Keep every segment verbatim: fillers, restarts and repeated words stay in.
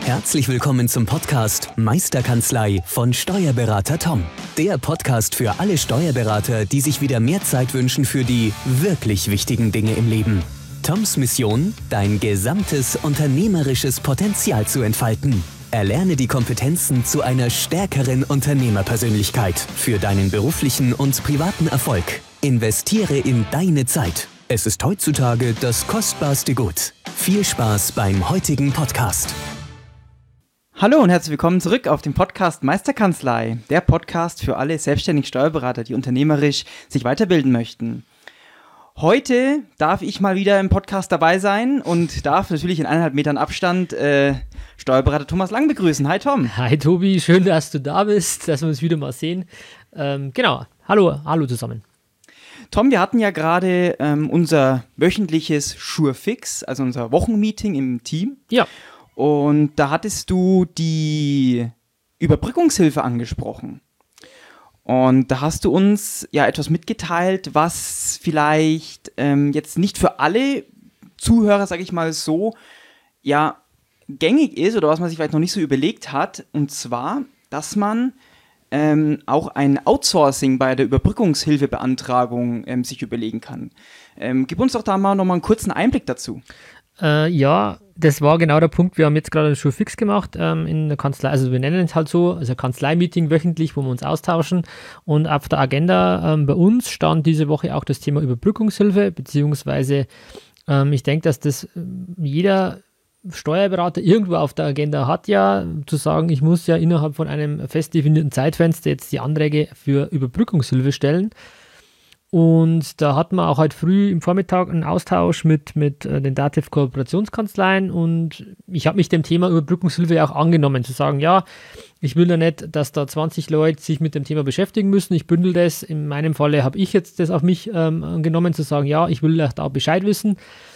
Herzlich willkommen zum Podcast Meisterkanzlei von Steuerberater Tom. Der Podcast für alle Steuerberater, die sich wieder mehr Zeit wünschen für die wirklich wichtigen Dinge im Leben. Toms Mission, dein gesamtes unternehmerisches Potenzial zu entfalten. Erlerne die Kompetenzen zu einer stärkeren Unternehmerpersönlichkeit für deinen beruflichen und privaten Erfolg. Investiere in deine Zeit. Es ist heutzutage das kostbarste Gut. Viel Spaß beim heutigen Podcast. Hallo und herzlich willkommen zurück auf dem Podcast Meisterkanzlei, der Podcast für alle selbstständigen Steuerberater, die unternehmerisch sich weiterbilden möchten. Heute darf ich mal wieder im Podcast dabei sein und darf natürlich in eineinhalb Metern Abstand äh, Steuerberater Thomas Lang begrüßen. Hi Tom. Hi Tobi, schön, dass du da bist, dass wir uns wieder mal sehen. Ähm, genau, hallo, hallo zusammen. Tom, wir hatten ja gerade ähm, unser wöchentliches Surefix, also unser Wochenmeeting im Team. Ja. Und da hattest du die Überbrückungshilfe angesprochen. Und da hast du uns ja etwas mitgeteilt, was vielleicht ähm, jetzt nicht für alle Zuhörer, sage ich mal so, ja, gängig ist oder was man sich vielleicht noch nicht so überlegt hat. Und zwar, dass man ähm, auch ein Outsourcing bei der Überbrückungshilfebeantragung ähm, sich überlegen kann. Ähm, gib uns doch da mal nochmal einen kurzen Einblick dazu. Äh, ja, das war genau der Punkt. Wir haben jetzt gerade ein Surefix gemacht ähm, in der Kanzlei, also wir nennen es halt so, also Kanzlei-Meeting wöchentlich, wo wir uns austauschen. Und auf der Agenda ähm, bei uns stand diese Woche auch das Thema Überbrückungshilfe, beziehungsweise ähm, ich denke, dass das jeder Steuerberater irgendwo auf der Agenda hat, ja, zu sagen, ich muss ja innerhalb von einem fest definierten Zeitfenster jetzt die Anträge für Überbrückungshilfe stellen. Und da hatten wir auch heute früh im Vormittag einen Austausch mit, mit äh, den Dativ-Kooperationskanzleien und ich habe mich dem Thema Überbrückungshilfe auch angenommen, zu sagen, ja, ich will ja nicht, dass da zwanzig Leute sich mit dem Thema beschäftigen müssen, ich bündel das, in meinem Falle habe ich jetzt das auf mich ähm, genommen, zu sagen, ja, ich will da Bescheid wissen,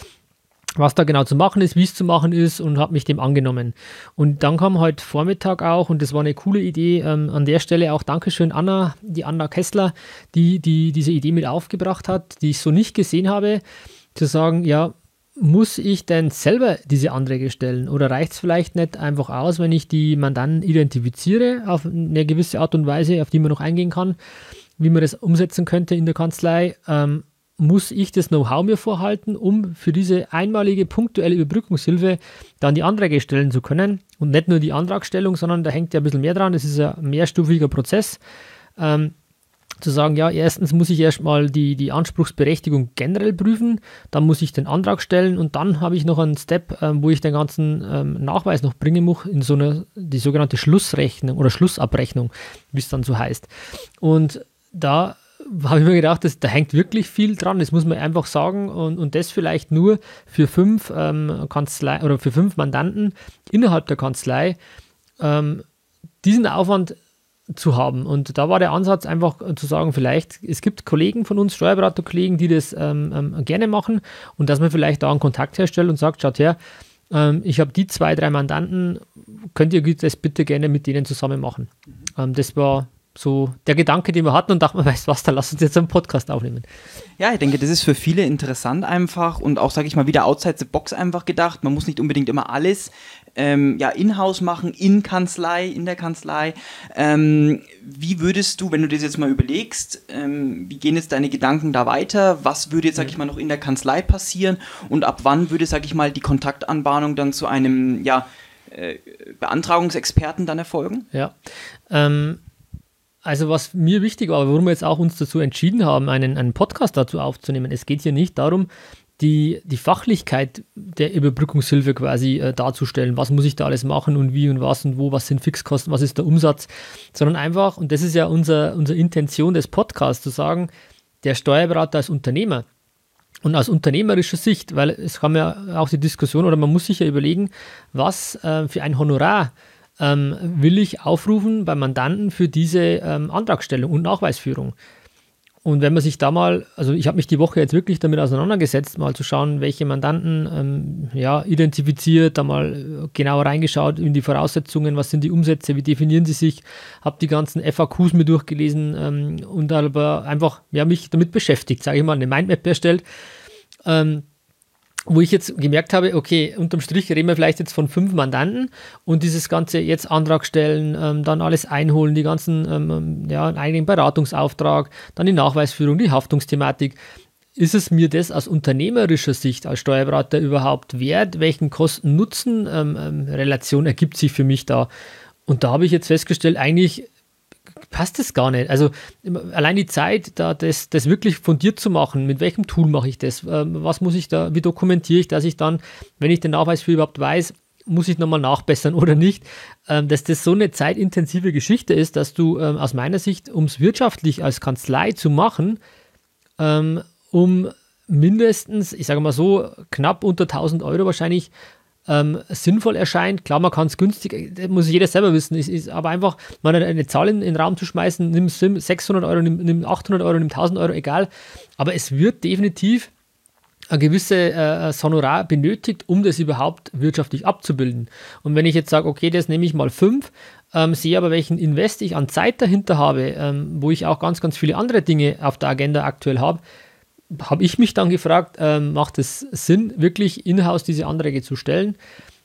was da genau zu machen ist, wie es zu machen ist und habe mich dem angenommen. Und dann kam heute Vormittag auch, und das war eine coole Idee, ähm, an der Stelle auch Dankeschön Anna, die Anna Kessler, die, die diese Idee mit aufgebracht hat, die ich so nicht gesehen habe, zu sagen, ja, muss ich denn selber diese Anträge stellen oder reicht es vielleicht nicht einfach aus, wenn ich die Mandanten identifiziere auf eine gewisse Art und Weise, auf die man noch eingehen kann, wie man das umsetzen könnte in der Kanzlei, ähm, muss ich das Know-how mir vorhalten, um für diese einmalige punktuelle Überbrückungshilfe dann die Anträge stellen zu können. Und nicht nur die Antragstellung, sondern da hängt ja ein bisschen mehr dran. Das ist ein mehrstufiger Prozess. Ähm, zu sagen, ja, erstens muss ich erstmal die, die Anspruchsberechtigung generell prüfen, dann muss ich den Antrag stellen und dann habe ich noch einen Step, ähm, wo ich den ganzen ähm, Nachweis noch bringen muss, in so eine, die sogenannte Schlussrechnung oder Schlussabrechnung, wie es dann so heißt. Und da habe ich mir gedacht, das, da hängt wirklich viel dran, das muss man einfach sagen und, und das vielleicht nur für fünf ähm, Kanzlei oder für fünf Mandanten innerhalb der Kanzlei ähm, diesen Aufwand zu haben. Und da war der Ansatz einfach zu sagen, vielleicht, es gibt Kollegen von uns, Steuerberaterkollegen, die das ähm, ähm, gerne machen und dass man vielleicht da einen Kontakt herstellt und sagt, schaut her, ähm, ich habe die zwei, drei Mandanten, könnt ihr das bitte gerne mit denen zusammen machen. Ähm, das war so der Gedanke, den wir hatten und dachten, weißt du was, dann lass uns jetzt einen Podcast aufnehmen. Ja, ich denke, das ist für viele interessant einfach und auch, sage ich mal, wieder outside the box einfach gedacht. Man muss nicht unbedingt immer alles ähm, ja, in-house machen, in Kanzlei, in der Kanzlei. Ähm, wie würdest du, wenn du das jetzt mal überlegst, ähm, wie gehen jetzt deine Gedanken da weiter? Was würde jetzt, sage ich mal, noch in der Kanzlei passieren und ab wann würde, sage ich mal, die Kontaktanbahnung dann zu einem ja, äh, Beantragungsexperten dann erfolgen? Ja, ähm, also was mir wichtig war, warum wir jetzt auch uns dazu entschieden haben, einen, einen Podcast dazu aufzunehmen, es geht hier nicht darum, die, die Fachlichkeit der Überbrückungshilfe quasi äh, darzustellen, was muss ich da alles machen und wie und was und wo, was sind Fixkosten, was ist der Umsatz, sondern einfach, und das ist ja unser, unsere Intention des Podcasts, zu sagen, der Steuerberater als Unternehmer und aus unternehmerischer Sicht, weil es kam ja auch die Diskussion oder man muss sich ja überlegen, was äh, für ein Honorar Ähm, will ich aufrufen beim Mandanten für diese ähm, Antragstellung und Nachweisführung. Und wenn man sich da mal, also ich habe mich die Woche jetzt wirklich damit auseinandergesetzt, mal zu schauen, welche Mandanten ähm, ja, identifiziert, da mal genauer reingeschaut in die Voraussetzungen, was sind die Umsätze, wie definieren sie sich, habe die ganzen F A Qs mir durchgelesen ähm, und aber einfach ja, mich damit beschäftigt, sage ich mal, eine Mindmap erstellt. Ähm, wo ich jetzt gemerkt habe, okay, unterm Strich reden wir vielleicht jetzt von fünf Mandanten und dieses ganze jetzt Antrag stellen, ähm, dann alles einholen, die ganzen, ähm, ja, einen eigenen Beratungsauftrag, dann die Nachweisführung, die Haftungsthematik. Ist es mir das aus unternehmerischer Sicht als Steuerberater überhaupt wert? Welchen Kosten-Nutzen-Relation ähm, ergibt sich für mich da? Und da habe ich jetzt festgestellt, eigentlich passt das gar nicht. Also allein die Zeit, da das, das wirklich fundiert zu machen, mit welchem Tool mache ich das, ähm, was muss ich da, wie dokumentiere ich, dass ich dann, wenn ich den Nachweis für überhaupt weiß, muss ich nochmal nachbessern oder nicht, ähm, dass das so eine zeitintensive Geschichte ist, dass du ähm, aus meiner Sicht, um es wirtschaftlich als Kanzlei zu machen, ähm, um mindestens, ich sage mal so, knapp unter tausend Euro wahrscheinlich Ähm, sinnvoll erscheint. Klar, man kann es günstig, das muss jeder selber wissen, ist, ist aber einfach mal eine, eine Zahl in, in den Raum zu schmeißen, nimm sechshundert Euro, nimm, nimm achthundert Euro, nimm tausend Euro, egal, aber es wird definitiv ein gewisses äh, Honorar benötigt, um das überhaupt wirtschaftlich abzubilden. Und wenn ich jetzt sage, okay, das nehme ich mal fünf, ähm, sehe aber, welchen Invest ich an Zeit dahinter habe, ähm, wo ich auch ganz, ganz viele andere Dinge auf der Agenda aktuell habe, habe ich mich dann gefragt, ähm, macht es Sinn, wirklich in-house diese Anträge zu stellen?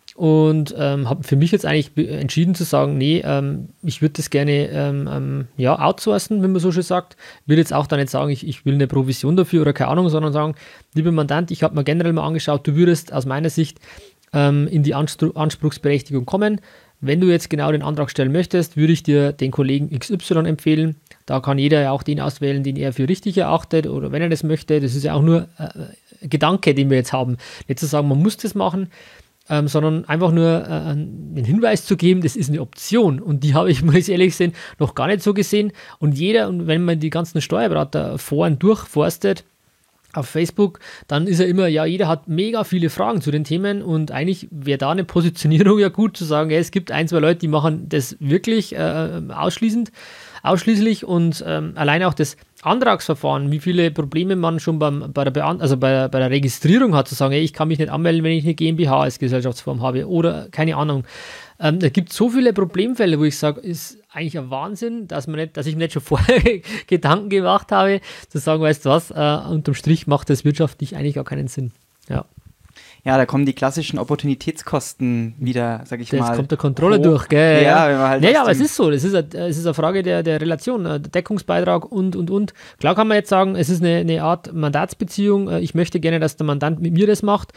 Und ähm, habe für mich jetzt eigentlich entschieden zu sagen, nee, ähm, ich würde das gerne ähm, ähm, ja, outsourcen, wenn man so schön sagt. Ich will jetzt auch da nicht sagen, ich, ich will eine Provision dafür oder keine Ahnung, sondern sagen, lieber Mandant, ich habe mir generell mal angeschaut, du würdest aus meiner Sicht ähm, in die Anspr- Anspruchsberechtigung kommen. Wenn du jetzt genau den Antrag stellen möchtest, würde ich dir den Kollegen X Y empfehlen. Da kann jeder ja auch den auswählen, den er für richtig erachtet oder wenn er das möchte. Das ist ja auch nur äh, Gedanke, den wir jetzt haben. Nicht zu sagen, man muss das machen, ähm, sondern einfach nur äh, einen Hinweis zu geben, das ist eine Option. Und die habe ich, muss ich ehrlich sehen, noch gar nicht so gesehen. Und jeder, und wenn man die ganzen Steuerberaterforen durchforstet, auf Facebook, dann ist ja immer, ja, jeder hat mega viele Fragen zu den Themen und eigentlich wäre da eine Positionierung ja gut zu sagen, ja, es gibt ein, zwei Leute, die machen das wirklich äh, ausschließend, ausschließlich und ähm, allein auch das Antragsverfahren, wie viele Probleme man schon beim, bei, der Beant- also bei, bei der Registrierung hat, zu sagen, hey, ich kann mich nicht anmelden, wenn ich eine GmbH als Gesellschaftsform habe oder keine Ahnung. Ähm, es gibt so viele Problemfälle, wo ich sage, ist eigentlich ein Wahnsinn, dass, man nicht, dass ich mir nicht schon vorher Gedanken gemacht habe, zu sagen, weißt du was, äh, unterm Strich macht das wirtschaftlich eigentlich gar keinen Sinn. Ja. Ja, da kommen die klassischen Opportunitätskosten wieder, sag ich das mal. Das kommt der Controller hoch. durch, gell? Ja, wenn man halt naja, aber es ist so, es ist eine, es ist eine Frage der, der Relation, der Deckungsbeitrag und, und, und. Klar kann man jetzt sagen, es ist eine, eine Art Mandatsbeziehung, ich möchte gerne, dass der Mandant mit mir das macht.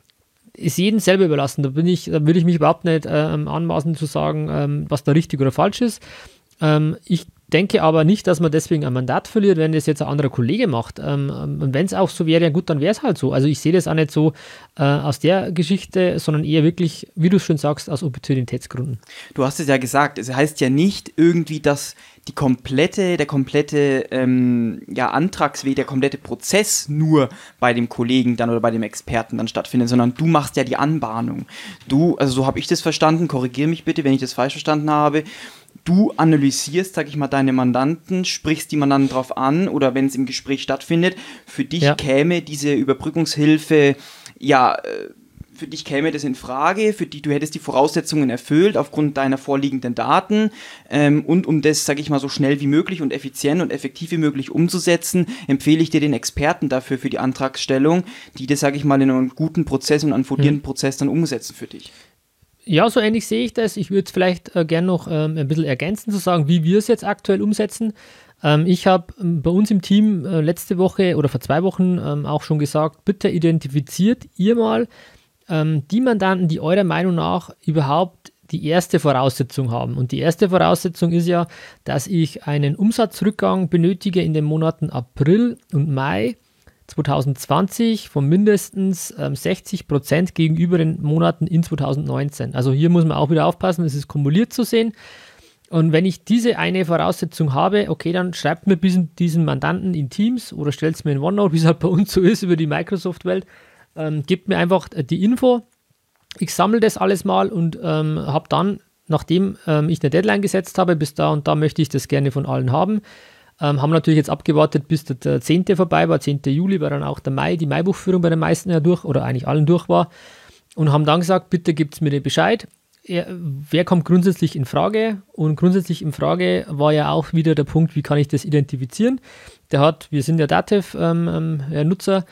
Ist jedem selber überlassen. Da bin ich, da würde ich mich überhaupt nicht ähm, anmaßen zu sagen, ähm, was da richtig oder falsch ist. Ähm, ich denke aber nicht, dass man deswegen ein Mandat verliert, wenn das jetzt ein anderer Kollege macht. Ähm, und wenn es auch so wäre, ja gut, dann wäre es halt so. Also ich sehe das auch nicht so äh, aus der Geschichte, sondern eher wirklich, wie du schon sagst, aus Opportunitätsgründen. Du hast es ja gesagt, es heißt ja nicht irgendwie, dass die komplette, der komplette ähm, ja, Antragsweg, der komplette Prozess nur bei dem Kollegen dann oder bei dem Experten dann stattfindet, sondern du machst ja die Anbahnung. Du, also so habe ich das verstanden, korrigiere mich bitte, wenn ich das falsch verstanden habe. Du analysierst, sag ich mal, deine Mandanten, sprichst die Mandanten drauf an oder wenn es im Gespräch stattfindet, für dich ja. käme diese Überbrückungshilfe, ja, für dich käme das in Frage, für die du hättest die Voraussetzungen erfüllt aufgrund deiner vorliegenden Daten ähm, und um das, sag ich mal, so schnell wie möglich und effizient und effektiv wie möglich umzusetzen, empfehle ich dir den Experten dafür für die Antragsstellung, die das, sag ich mal, in einem guten Prozess und einem fundierenden hm. Prozess dann umsetzen für dich. Ja, so ähnlich sehe ich das. Ich würde es vielleicht äh, gerne noch ähm, ein bisschen ergänzen, zu sagen, wie wir es jetzt aktuell umsetzen. Ähm, ich habe ähm, bei uns im Team äh, letzte Woche oder vor zwei Wochen ähm, auch schon gesagt, bitte identifiziert ihr mal ähm, die Mandanten, die eurer Meinung nach überhaupt die erste Voraussetzung haben. Und die erste Voraussetzung ist ja, dass ich einen Umsatzrückgang benötige in den Monaten April und Mai zwanzig zwanzig von mindestens ähm, sechzig Prozent gegenüber den Monaten in zwanzig neunzehn. Also hier muss man auch wieder aufpassen, es ist kumuliert zu sehen. Und wenn ich diese eine Voraussetzung habe, okay, dann schreibt mir diesen, diesen Mandanten in Teams oder stellt es mir in OneNote, wie es halt bei uns so ist über die Microsoft-Welt, ähm, gebt mir einfach die Info. Ich sammle das alles mal und ähm, habe dann, nachdem ähm, ich eine Deadline gesetzt habe, bis da und da möchte ich das gerne von allen haben, Ähm, haben natürlich jetzt abgewartet, bis der, der zehnte vorbei war, zehnten Juli, weil dann auch der Mai, die Maibuchführung bei den meisten ja durch oder eigentlich allen durch war und haben dann gesagt, bitte gebt mir den Bescheid, er, wer kommt grundsätzlich in Frage und grundsätzlich in Frage war ja auch wieder der Punkt, wie kann ich das identifizieren. Der hat, wir sind ja Datev-Nutzer, ähm,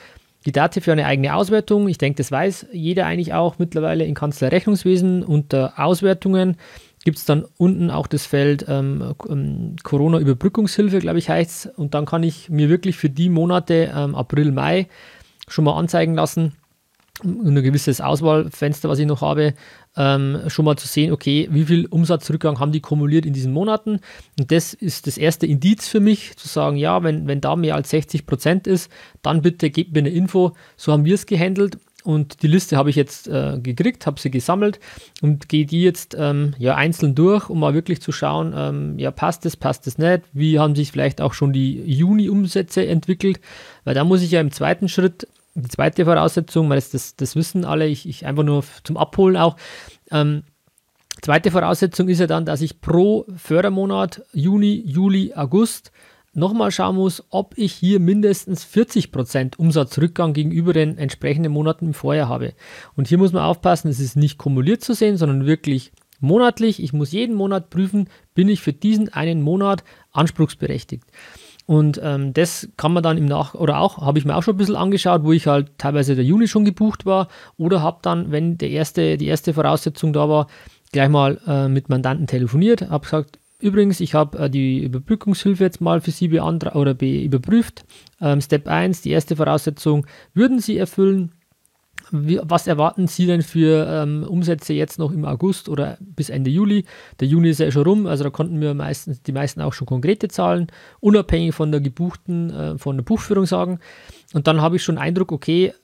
Die Dativ für eine eigene Auswertung. Ich denke, das weiß jeder eigentlich auch mittlerweile in Kanzlei Rechnungswesen. Unter Auswertungen gibt es dann unten auch das Feld ähm, Corona-Überbrückungshilfe, glaube ich, heißt es. Und dann kann ich mir wirklich für die Monate ähm, April, Mai schon mal anzeigen lassen, ein gewisses Auswahlfenster, was ich noch habe, ähm, schon mal zu sehen, okay, wie viel Umsatzrückgang haben die kumuliert in diesen Monaten. Und das ist das erste Indiz für mich, zu sagen, ja, wenn, wenn da mehr als sechzig Prozent ist, dann bitte gebt mir eine Info. So haben wir es gehandelt. Und die Liste habe ich jetzt äh, gekriegt, habe sie gesammelt und gehe die jetzt ähm, ja, einzeln durch, um mal wirklich zu schauen, ähm, ja, passt es, passt es nicht, wie haben sich vielleicht auch schon die Juni-Umsätze entwickelt, weil da muss ich ja im zweiten Schritt, die zweite Voraussetzung, weil das, das, das wissen alle, ich, ich einfach nur zum Abholen auch, ähm, zweite Voraussetzung ist ja dann, dass ich pro Fördermonat Juni, Juli, August nochmal schauen muss, ob ich hier mindestens vierzig Prozent Umsatzrückgang gegenüber den entsprechenden Monaten im Vorjahr habe. Und hier muss man aufpassen, es ist nicht kumuliert zu sehen, sondern wirklich monatlich. Ich muss jeden Monat prüfen, bin ich für diesen einen Monat anspruchsberechtigt. Und ähm, das kann man dann im Nach- oder auch, habe ich mir auch schon ein bisschen angeschaut, wo ich halt teilweise der Juni schon gebucht war oder habe dann, wenn der erste, die erste Voraussetzung da war, gleich mal äh, mit Mandanten telefoniert, habe gesagt, übrigens, ich habe äh, die Überbrückungshilfe jetzt mal für Sie beantragt oder be- überprüft. Ähm, Step eins, die erste Voraussetzung, würden Sie erfüllen? Wie, was erwarten Sie denn für ähm, Umsätze jetzt noch im August oder bis Ende Juli? Der Juni ist ja schon rum, also da konnten wir meistens, die meisten auch schon konkrete Zahlen, unabhängig von der gebuchten, äh, von der Buchführung sagen. Und dann habe ich schon Eindruck, okay,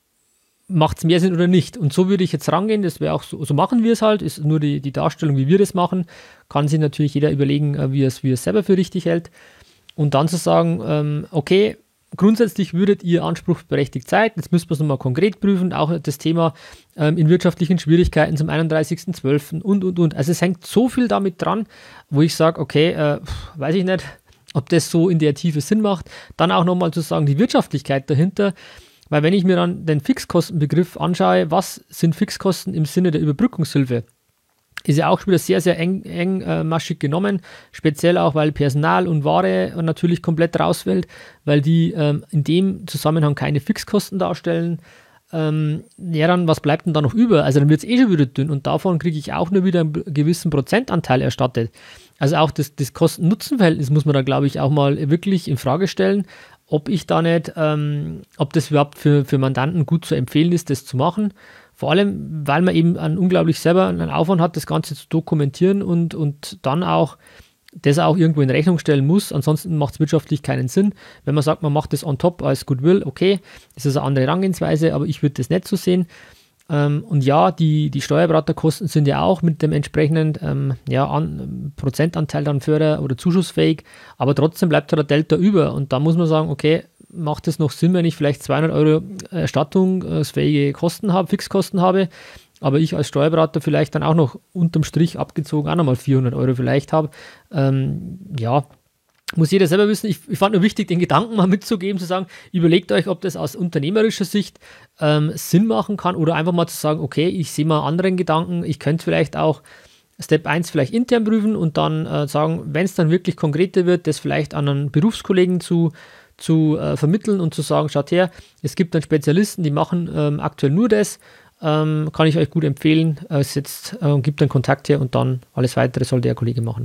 macht es mehr Sinn oder nicht? Und so würde ich jetzt rangehen, das wäre auch so, so machen wir es halt, ist nur die, die Darstellung, wie wir das machen, kann sich natürlich jeder überlegen, wie er es wie er es selber für richtig hält. Und dann zu sagen, ähm, okay, grundsätzlich würdet ihr anspruchsberechtigt sein, jetzt müssen wir es nochmal konkret prüfen, auch das Thema ähm, in wirtschaftlichen Schwierigkeiten zum einunddreißigsten zwölften und, und, und. Also es hängt so viel damit dran, wo ich sage, okay, äh, weiß ich nicht, ob das so in der Tiefe Sinn macht. Dann auch nochmal zu sagen, die Wirtschaftlichkeit dahinter, weil wenn ich mir dann den Fixkostenbegriff anschaue, was sind Fixkosten im Sinne der Überbrückungshilfe, ist ja auch wieder sehr, sehr eng, engmaschig genommen, speziell auch, weil Personal und Ware natürlich komplett rausfällt, weil die ähm, in dem Zusammenhang keine Fixkosten darstellen. Ähm, ja, dann, was bleibt denn da noch über? Also dann wird es eh schon wieder dünn und davon kriege ich auch nur wieder einen gewissen Prozentanteil erstattet. Also auch das, das Kosten-Nutzen-Verhältnis muss man da, glaube ich, auch mal wirklich in Frage stellen, ob ich da nicht, ähm, ob das überhaupt für, für Mandanten gut zu empfehlen ist, das zu machen. Vor allem, weil man eben einen unglaublich selber einen Aufwand hat, das Ganze zu dokumentieren und, und dann auch das auch irgendwo in Rechnung stellen muss. Ansonsten macht es wirtschaftlich keinen Sinn. Wenn man sagt, man macht das on top als Goodwill, okay, das ist eine andere Herangehensweise, aber ich würde das nicht so sehen. Ähm, und ja, die, die Steuerberaterkosten sind ja auch mit dem entsprechenden ähm, ja, an, Prozentanteil dann förder- oder zuschussfähig, aber trotzdem bleibt da der Delta über und da muss man sagen, okay, macht es noch Sinn, wenn ich vielleicht zweihundert Euro erstattungsfähige Kosten habe, Fixkosten habe, aber ich als Steuerberater vielleicht dann auch noch unterm Strich abgezogen auch nochmal vierhundert Euro vielleicht habe. Ähm, ja, muss jeder selber wissen. Ich, ich fand nur wichtig, den Gedanken mal mitzugeben, zu sagen, überlegt euch, ob das aus unternehmerischer Sicht ähm, Sinn machen kann oder einfach mal zu sagen, okay, ich sehe mal einen anderen Gedanken, ich könnte vielleicht auch Step eins vielleicht intern prüfen und dann äh, sagen, wenn es dann wirklich konkreter wird, das vielleicht an einen Berufskollegen zu zu äh, vermitteln und zu sagen, schaut her, es gibt dann Spezialisten, die machen ähm, aktuell nur das, ähm, kann ich euch gut empfehlen, äh, setzt, äh, gibt dann Kontakt her und dann alles weitere soll der Kollege machen.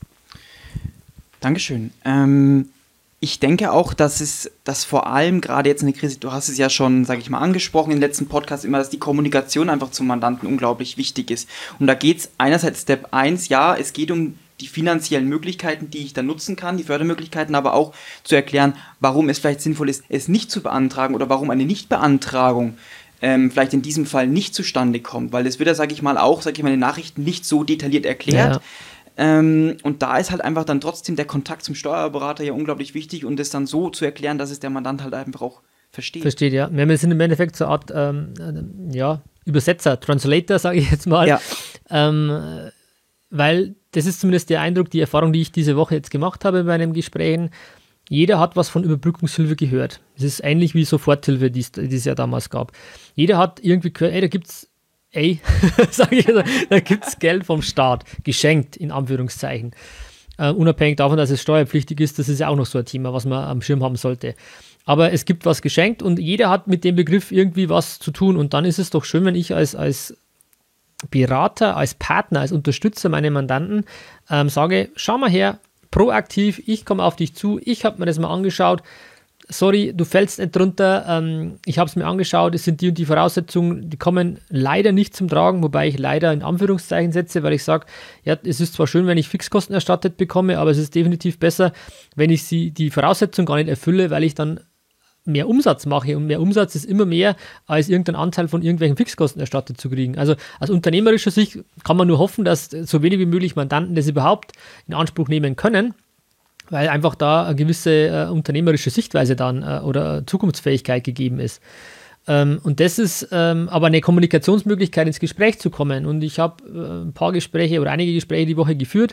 Dankeschön. Ähm, ich denke auch, dass es, dass vor allem gerade jetzt in der Krise, du hast es ja schon, sage ich mal, angesprochen im letzten Podcast immer, dass die Kommunikation einfach zum Mandanten unglaublich wichtig ist. Und da geht es einerseits Step eins, ja, es geht um die finanziellen Möglichkeiten, die ich dann nutzen kann, die Fördermöglichkeiten, aber auch zu erklären, warum es vielleicht sinnvoll ist, es nicht zu beantragen oder warum eine Nichtbeantragung ähm, vielleicht in diesem Fall nicht zustande kommt, weil das wird ja, sage ich mal, auch, sage ich mal, in den Nachrichten nicht so detailliert erklärt. Ja. Ähm, und da ist halt einfach dann trotzdem der Kontakt zum Steuerberater ja unglaublich wichtig und das dann so zu erklären, dass es der Mandant halt einfach auch versteht. Versteht, ja. Wir sind im Endeffekt so eine Art ähm, ja, Übersetzer, Translator, sage ich jetzt mal. Ja. Ähm, weil das ist zumindest der Eindruck, die Erfahrung, die ich diese Woche jetzt gemacht habe bei einem Gespräch. Jeder hat was von Überbrückungshilfe gehört. Es ist ähnlich wie Soforthilfe, die es ja damals gab. Jeder hat irgendwie gehört, ey, da gibt's, ey, sag ich, da gibt's Geld vom Staat, geschenkt, in Anführungszeichen. Uh, unabhängig davon, dass es steuerpflichtig ist, das ist ja auch noch so ein Thema, was man am Schirm haben sollte. aber es gibt was geschenkt und jeder hat mit dem Begriff irgendwie was zu tun und dann ist es doch schön, wenn ich als, als Berater, als Partner, als Unterstützer meiner Mandanten ähm, sage, schau mal her, proaktiv, ich komme auf dich zu, ich habe mir das mal angeschaut, sorry, du fällst nicht drunter, ähm, ich habe es mir angeschaut, es sind die und die Voraussetzungen, die kommen leider nicht zum Tragen, wobei ich leider in Anführungszeichen setze, weil ich sage, ja, es ist zwar schön, wenn ich Fixkosten erstattet bekomme, aber es ist definitiv besser, wenn ich sie, die Voraussetzungen gar nicht erfülle, weil ich dann mehr Umsatz mache und mehr Umsatz ist immer mehr, als irgendein Anteil von irgendwelchen Fixkosten erstattet zu kriegen. Also aus unternehmerischer Sicht kann man nur hoffen, dass so wenig wie möglich Mandanten das überhaupt in Anspruch nehmen können, weil einfach da eine gewisse äh, unternehmerische Sichtweise dann äh, oder Zukunftsfähigkeit gegeben ist. Ähm, und das ist ähm, aber eine Kommunikationsmöglichkeit, ins Gespräch zu kommen. Und ich habe äh, ein paar Gespräche oder einige Gespräche die Woche geführt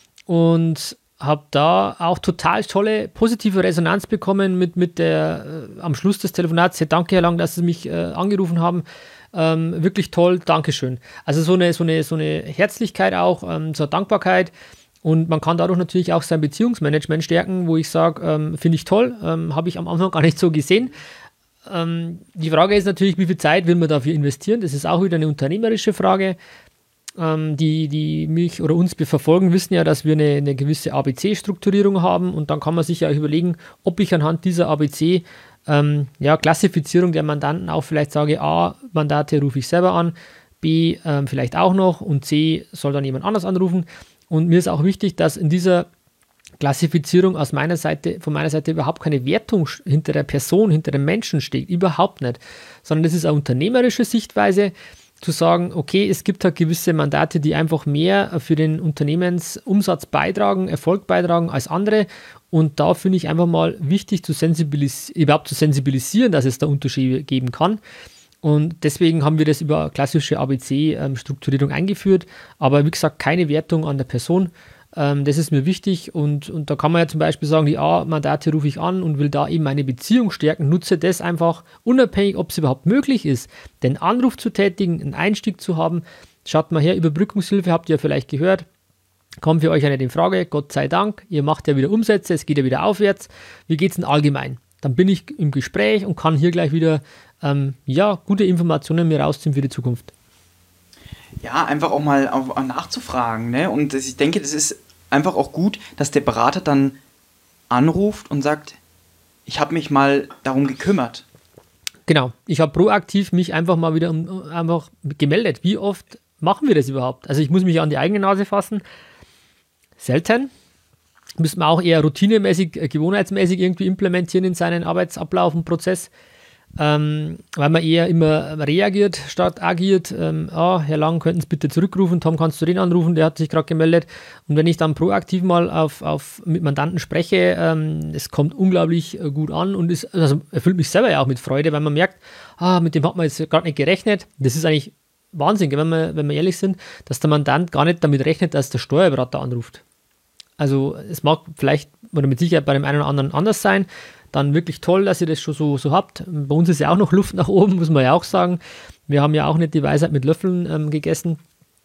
und habe da auch total tolle positive Resonanz bekommen mit, mit der, äh, am Schluss des Telefonats, sehr danke, Herr Lang, dass Sie mich äh, angerufen haben. Ähm, wirklich toll, Dankeschön. Also so eine, so eine, so eine Herzlichkeit auch, ähm, so eine Dankbarkeit. Und man kann dadurch natürlich auch sein Beziehungsmanagement stärken, wo ich sage, ähm, finde ich toll, ähm, habe ich am Anfang gar nicht so gesehen. Ähm, die Frage ist natürlich, wie viel Zeit will man dafür investieren? Das ist auch wieder eine unternehmerische Frage. Ähm, die, die mich oder uns verfolgen, wissen ja, dass wir eine, eine gewisse A B C-Strukturierung haben und dann kann man sich ja überlegen, ob ich anhand dieser A B C ähm, ja, Klassifizierung der Mandanten auch vielleicht sage, A, Mandate rufe ich selber an, B, ähm, vielleicht auch noch und C, soll dann jemand anders anrufen. Und mir ist auch wichtig, dass in dieser Klassifizierung aus meiner Seite, von meiner Seite überhaupt keine Wertung hinter der Person, hinter dem Menschen steht, überhaupt nicht, sondern das ist eine unternehmerische Sichtweise, zu sagen, okay, es gibt halt gewisse Mandate, die einfach mehr für den Unternehmensumsatz beitragen, Erfolg beitragen als andere und da finde ich einfach mal wichtig, zu sensibilis- überhaupt zu sensibilisieren, dass es da Unterschiede geben kann. Und deswegen haben wir das über klassische A B C-Strukturierung eingeführt, aber wie gesagt, keine Wertung an der Person. Ähm, das ist mir wichtig und, und da kann man ja zum Beispiel sagen, die A-Mandate rufe ich an und will da eben meine Beziehung stärken, nutze das einfach unabhängig, ob es überhaupt möglich ist, den Anruf zu tätigen, einen Einstieg zu haben. Schaut mal her, Überbrückungshilfe habt ihr vielleicht gehört, kommt für euch ja nicht in Frage, Gott sei Dank, ihr macht ja wieder Umsätze, es geht ja wieder aufwärts. Wie geht es denn allgemein? Dann bin ich im Gespräch und kann hier gleich wieder ähm, ja, gute Informationen mir rausziehen für die Zukunft. Ja, einfach auch mal auf, nachzufragen. Ne? Und das, ich denke, das ist einfach auch gut, dass der Berater dann anruft und sagt, ich habe mich mal darum gekümmert. Genau, ich habe proaktiv mich einfach mal wieder um, einfach gemeldet. Wie oft machen wir das überhaupt? Also ich muss mich an die eigene Nase fassen. Selten. Müssen wir auch eher routinemäßig, gewohnheitsmäßig irgendwie implementieren in seinen Arbeitsablauf und Prozess, ähm, weil man eher immer reagiert statt agiert. Ähm, ah, Herr Lang, könnten Sie bitte zurückrufen, Tom, kannst du den anrufen, der hat sich gerade gemeldet. Und wenn ich dann proaktiv mal auf, auf mit Mandanten spreche, ähm, es kommt unglaublich gut an und ist, also erfüllt mich selber ja auch mit Freude, weil man merkt, ah, mit dem hat man jetzt gerade nicht gerechnet. Das ist eigentlich Wahnsinn, wenn wir, wenn wir ehrlich sind, dass der Mandant gar nicht damit rechnet, dass der Steuerberater anruft. Also es mag vielleicht oder mit Sicherheit bei dem einen oder anderen anders sein, dann wirklich toll, dass ihr das schon so, so habt. Bei uns ist ja auch noch Luft nach oben, muss man ja auch sagen. Wir haben ja auch nicht die Weisheit mit Löffeln ähm, gegessen.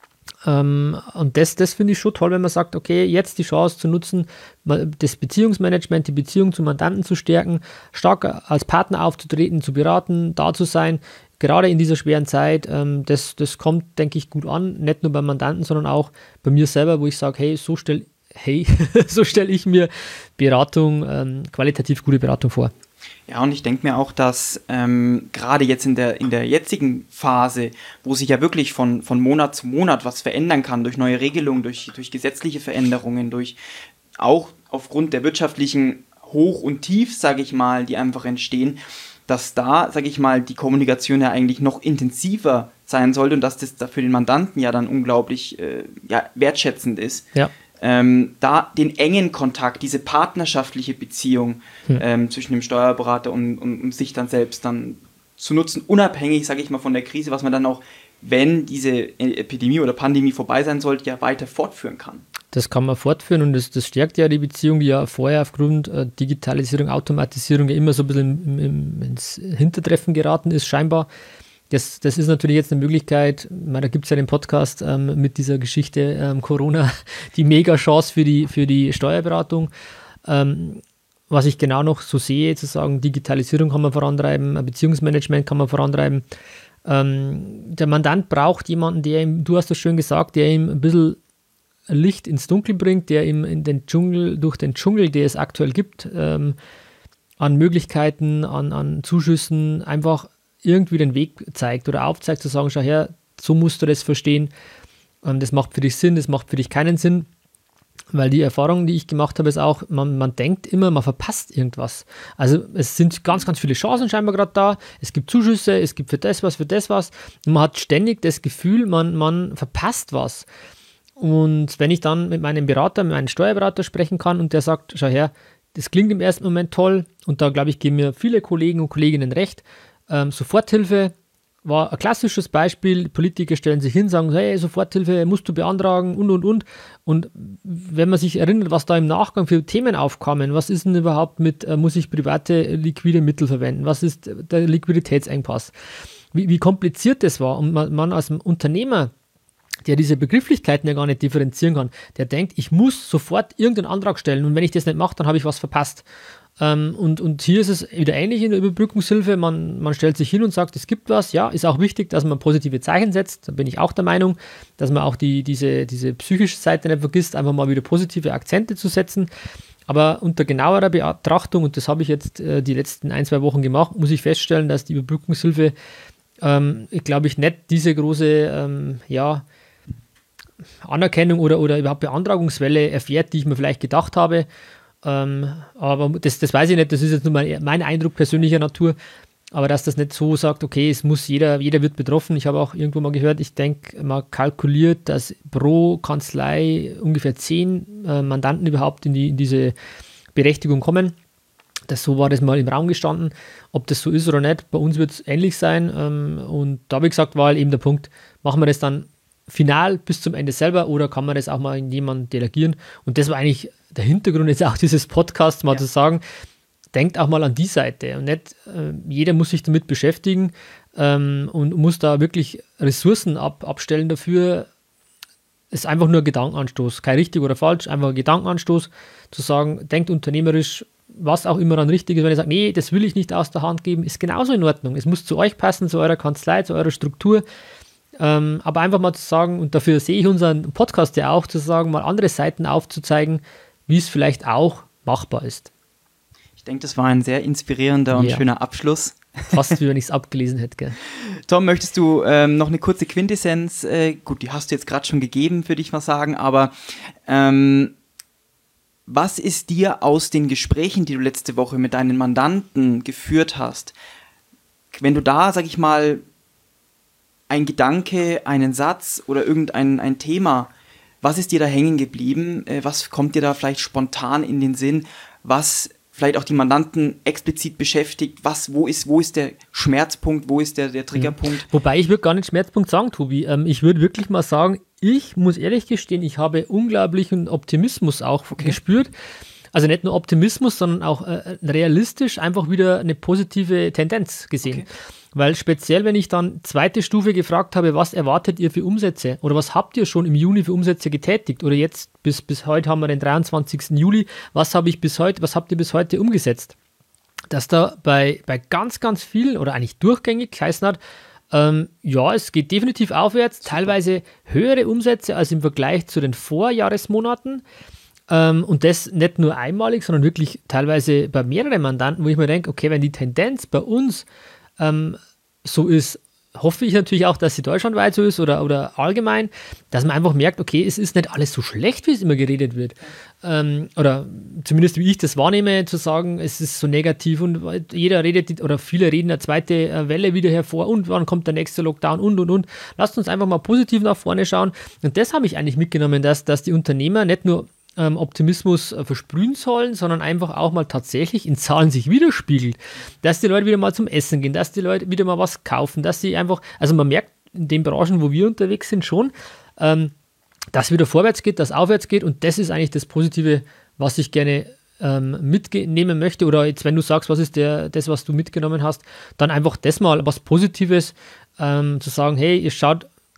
Ähm, und das, das finde ich schon toll, wenn man sagt, okay, jetzt die Chance zu nutzen, das Beziehungsmanagement, die Beziehung zum Mandanten zu stärken, stark als Partner aufzutreten, zu beraten, da zu sein, gerade in dieser schweren Zeit, ähm, das, das kommt, denke ich, gut an, nicht nur beim Mandanten, sondern auch bei mir selber, wo ich sage, hey, so stelle hey, so stelle ich mir Beratung, ähm, qualitativ gute Beratung vor. Ja, und ich denke mir auch, dass ähm, gerade jetzt in der, in der jetzigen Phase, wo sich ja wirklich von, von Monat zu Monat was verändern kann, durch neue Regelungen, durch, durch gesetzliche Veränderungen, durch auch aufgrund der wirtschaftlichen Hoch- und Tief, sage ich mal, die einfach entstehen, dass da, sage ich mal, die Kommunikation ja eigentlich noch intensiver sein sollte und dass das da für den Mandanten ja dann unglaublich äh, ja, wertschätzend ist. Ja. Ähm, da den engen Kontakt, diese partnerschaftliche Beziehung hm. ähm, zwischen dem Steuerberater und, und, und sich dann selbst dann zu nutzen, unabhängig, sage ich mal, von der Krise, was man dann auch, wenn diese Epidemie oder Pandemie vorbei sein sollte, ja weiter fortführen kann. Das kann man fortführen und das, das stärkt ja die Beziehung, die ja vorher aufgrund äh, Digitalisierung, Automatisierung ja immer so ein bisschen im, im, ins Hintertreffen geraten ist, scheinbar. Das, das ist natürlich jetzt eine Möglichkeit, ich meine, da gibt es ja den Podcast ähm, mit dieser Geschichte ähm, Corona, die Mega-Chance für die, für die Steuerberatung. Ähm, was ich genau noch so sehe, zu sagen, Digitalisierung kann man vorantreiben, Beziehungsmanagement kann man vorantreiben. Ähm, der Mandant braucht jemanden, der ihm, du hast das schön gesagt, der ihm ein bisschen Licht ins Dunkel bringt, der ihm in den Dschungel, durch den Dschungel, der es aktuell gibt, ähm, an Möglichkeiten, an, an Zuschüssen einfach irgendwie den Weg zeigt oder aufzeigt, zu sagen, schau her, so musst du das verstehen, ähm, das macht für dich Sinn, das macht für dich keinen Sinn. Weil die Erfahrung, die ich gemacht habe, ist auch, man, man denkt immer, man verpasst irgendwas. Also es sind ganz, ganz viele Chancen scheinbar gerade da. Es gibt Zuschüsse, es gibt für das was, für das was. Und man hat ständig das Gefühl, man, man verpasst was. Und wenn ich dann mit meinem Berater, mit meinem Steuerberater sprechen kann und der sagt, schau her, das klingt im ersten Moment toll und da, glaube ich, geben mir viele Kollegen und Kolleginnen recht. Ähm, Soforthilfe war ein klassisches Beispiel. Politiker stellen sich hin, sagen, hey, Soforthilfe musst du beantragen und, und, und. Und wenn man sich erinnert, was da im Nachgang für Themen aufkamen, was ist denn überhaupt mit, äh, muss ich private liquide Mittel verwenden? Was ist der Liquiditätsengpass? Wie, wie kompliziert das war. Und man, man als Unternehmer, der diese Begrifflichkeiten ja gar nicht differenzieren kann, der denkt, ich muss sofort irgendeinen Antrag stellen und wenn ich das nicht mache, dann habe ich was verpasst. Ähm, und, und hier ist es wieder ähnlich in der Überbrückungshilfe, man, man stellt sich hin und sagt, es gibt was, ja, ist auch wichtig, dass man positive Zeichen setzt, da bin ich auch der Meinung, dass man auch die, diese, diese psychische Seite nicht vergisst, einfach mal wieder positive Akzente zu setzen, aber unter genauerer Betrachtung, und das habe ich jetzt äh, die letzten ein, zwei Wochen gemacht, muss ich feststellen, dass die Überbrückungshilfe, ähm, glaube ich, nicht diese große, ähm, ja, Anerkennung oder, oder überhaupt Beantragungswelle erfährt, die ich mir vielleicht gedacht habe. Ähm, aber das, das weiß ich nicht, das ist jetzt nur mein, mein Eindruck persönlicher Natur. Aber dass das nicht so sagt, okay, es muss jeder, jeder wird betroffen. Ich habe auch irgendwo mal gehört, ich denke, man kalkuliert, dass pro Kanzlei ungefähr zehn äh, Mandanten überhaupt in, die, in diese Berechtigung kommen. Das, so war das mal im Raum gestanden. Ob das so ist oder nicht, bei uns wird es ähnlich sein. Ähm, und da habe ich gesagt, war halt eben der Punkt, machen wir das dann final bis zum Ende selber oder kann man das auch mal in jemanden delegieren? Und das war eigentlich der Hintergrund jetzt auch dieses Podcasts, mal ja. zu sagen, denkt auch mal an die Seite und nicht, äh, jeder muss sich damit beschäftigen ähm, und muss da wirklich Ressourcen ab, abstellen dafür. Es ist einfach nur ein Gedankenanstoß, kein richtig oder falsch, einfach ein Gedankenanstoß, zu sagen, denkt unternehmerisch, was auch immer dann richtig ist. Wenn ihr sagt, nee, das will ich nicht aus der Hand geben, ist genauso in Ordnung. Es muss zu euch passen, zu eurer Kanzlei, zu eurer Struktur. Ähm, aber einfach mal zu sagen, und dafür sehe ich unseren Podcast ja auch, zu sagen, mal andere Seiten aufzuzeigen, wie es vielleicht auch machbar ist. Ich denke, das war ein sehr inspirierender und ja. schöner Abschluss. Fast wie wenn ich es abgelesen hätte. Gell? Tom, möchtest du ähm, noch eine kurze Quintessenz, äh, gut, die hast du jetzt gerade schon gegeben, würde ich mal sagen, aber ähm, was ist dir aus den Gesprächen, die du letzte Woche mit deinen Mandanten geführt hast, wenn du da, sag ich mal, ein Gedanke, einen Satz oder irgendein ein Thema, was ist dir da hängen geblieben? Äh, was kommt dir da vielleicht spontan in den Sinn? Was vielleicht auch die Mandanten explizit beschäftigt? Was, wo ist, wo ist der Schmerzpunkt? Wo ist der, der Triggerpunkt? Wobei ich würde gar nicht Schmerzpunkt sagen, Tobi. Ähm, ich würde wirklich mal sagen, ich muss ehrlich gestehen, ich habe unglaublichen Optimismus auch okay. gespürt. Also nicht nur Optimismus, sondern auch äh, realistisch einfach wieder eine positive Tendenz gesehen. Okay. Weil speziell, wenn ich dann zweite Stufe gefragt habe, was erwartet ihr für Umsätze oder was habt ihr schon im Juni für Umsätze getätigt oder jetzt bis, bis heute haben wir den dreiundzwanzigsten Juli, was habe ich bis heute, was habt ihr bis heute umgesetzt? Dass da bei, bei ganz, ganz vielen oder eigentlich durchgängig geheißen hat, ähm, ja, es geht definitiv aufwärts, teilweise höhere Umsätze als im Vergleich zu den Vorjahresmonaten. Ähm, und das nicht nur einmalig, sondern wirklich teilweise bei mehreren Mandanten, wo ich mir denke, okay, wenn die Tendenz bei uns ähm, so ist, hoffe ich natürlich auch, dass sie deutschlandweit so ist oder, oder allgemein, dass man einfach merkt, okay, es ist nicht alles so schlecht, wie es immer geredet wird. Ähm, oder zumindest wie ich das wahrnehme, zu sagen, es ist so negativ und jeder redet, oder viele reden eine zweite Welle wieder hervor und wann kommt der nächste Lockdown und und und. Lasst uns einfach mal positiv nach vorne schauen. Und das habe ich eigentlich mitgenommen, dass, dass die Unternehmer nicht nur ähm, Optimismus äh, versprühen sollen, sondern einfach auch mal tatsächlich in Zahlen sich widerspiegelt. Dass die Leute wieder mal zum Essen gehen, dass die Leute wieder mal was kaufen, dass sie einfach, also man merkt in den Branchen, wo wir unterwegs sind, schon, ähm, dass wieder vorwärts geht, dass aufwärts geht, und das ist eigentlich das Positive, was ich gerne ähm, mitnehmen möchte. Oder jetzt, wenn du sagst, was ist der, das, was du mitgenommen hast, dann einfach das mal was Positives, ähm, zu sagen, hey, ihr schaut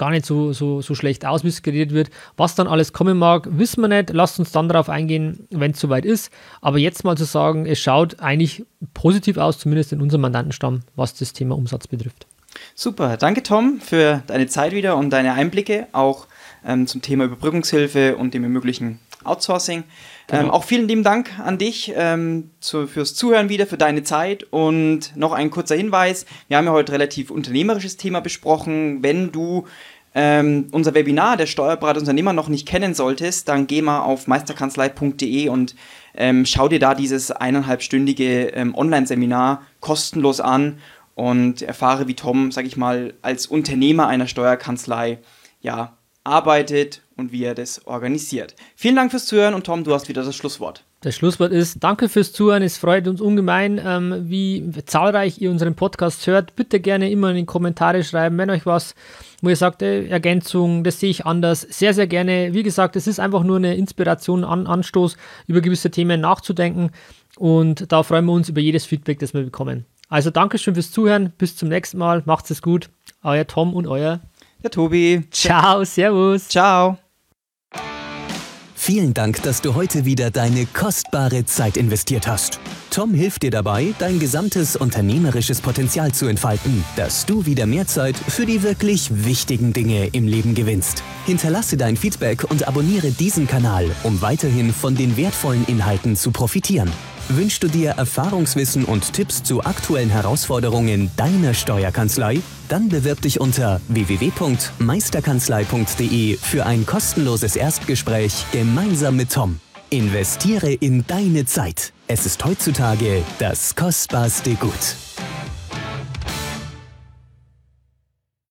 gar nicht so, so, so schlecht aus, wie es geredet wird. Was dann alles kommen mag, wissen wir nicht. Lasst uns dann darauf eingehen, wenn es soweit ist. Aber jetzt mal zu sagen, es schaut eigentlich positiv aus, zumindest in unserem Mandantenstamm, was das Thema Umsatz betrifft. Super, danke Tom für deine Zeit wieder und deine Einblicke, auch ähm, zum Thema Überbrückungshilfe und dem ermöglichen Outsourcing. Genau. Ähm, auch vielen lieben Dank an dich ähm, zu, fürs Zuhören wieder, für deine Zeit. Und noch ein kurzer Hinweis, wir haben ja heute relativ unternehmerisches Thema besprochen. Wenn du ähm, unser Webinar der Steuerberater Unternehmer noch nicht kennen solltest, dann geh mal auf meisterkanzlei punkt de und ähm, schau dir da dieses eineinhalbstündige ähm, Online-Seminar kostenlos an und erfahre, wie Tom, sag ich mal, als Unternehmer einer Steuerkanzlei ja, arbeitet und wie er das organisiert. Vielen Dank fürs Zuhören und Tom, du hast wieder das Schlusswort. Das Schlusswort ist, danke fürs Zuhören, es freut uns ungemein, ähm, wie zahlreich ihr unseren Podcast hört. Bitte gerne immer in die Kommentare schreiben, wenn euch was, wo ihr sagt, äh, Ergänzung, das sehe ich anders, sehr, sehr gerne. Wie gesagt, es ist einfach nur eine Inspiration, an Anstoß, über gewisse Themen nachzudenken und da freuen wir uns über jedes Feedback, das wir bekommen. Also Dankeschön fürs Zuhören, bis zum nächsten Mal, macht's es gut, euer Tom und euer der Tobi. Ciao, servus. Ciao. Vielen Dank, dass du heute wieder deine kostbare Zeit investiert hast. Tom hilft dir dabei, dein gesamtes unternehmerisches Potenzial zu entfalten, dass du wieder mehr Zeit für die wirklich wichtigen Dinge im Leben gewinnst. Hinterlasse dein Feedback und abonniere diesen Kanal, um weiterhin von den wertvollen Inhalten zu profitieren. Wünschst du dir Erfahrungswissen und Tipps zu aktuellen Herausforderungen deiner Steuerkanzlei? Dann bewirb dich unter w w w punkt meisterkanzlei punkt de für ein kostenloses Erstgespräch gemeinsam mit Tom. Investiere in deine Zeit. Es ist heutzutage das kostbarste Gut.